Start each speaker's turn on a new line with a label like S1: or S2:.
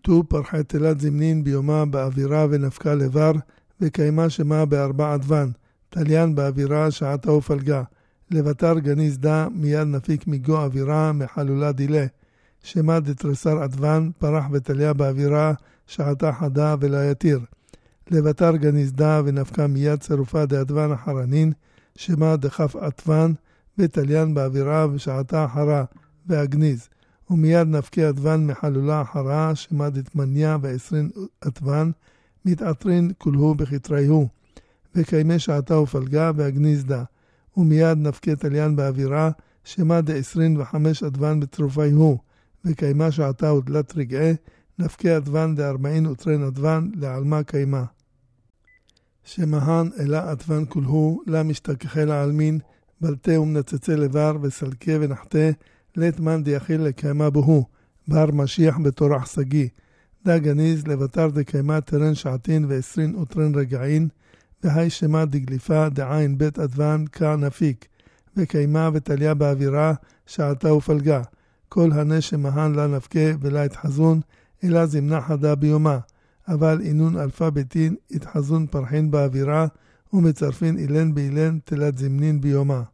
S1: ט"ו פרחי תלת זמנין ביומה באווירה ונפקה לבר, וקיימה שמה בארבע עדוון, תליין באווירה שעתה ופלגה. לבטר גניז דה מיד נפיק מגו אווירה מחלולה דילה. שמה דתרסר עדוון פרח ותליה באווירה שעתה חדה ולא יתיר. לבטר גניז דה ונפקה מיד צירופה דעדוון אחרנין, שמה דחף עדוון ותליין באווירה ושעתה אחרה והגניז. ומיד נפקי עדוון מחלולה אחרה, שמה דתמניה ועשרין עדוון, מתעטרין כולהו בכתריהו. וקיימה שעתה ופלגה והגניז דה. ומיד נפקי תליין באווירה, שמה ד25 עדוון בצרופיהו. וקיימה שעתה ודלת רגעי, נפקי עדוון ד40 וטרן עדוון לעלמה קיימה. שמהן אלה עדוון כולהו, לה משתכחי לעלמין, בלטה ומנצצה לבר וסלקה ונחתה, לתמן דיחיל לקיימה בהו, בר משיח בתורח סגי. דה גניז לבטר דקיימה תרן שעתין ו20 וטרן רגעין, והי שמה דגליפה דעין בית עדוון קע נפיק, וקיימה ותליה באווירה שעתה ופלגה. כל הנשם מהן לה נפקה ולה התחזון, אלא זמנה חדה ביומה, אבל אינון אלפה ביתין התחזון פרחין באווירה, ומצרפין אילן באילן תלת זמנין ביומה.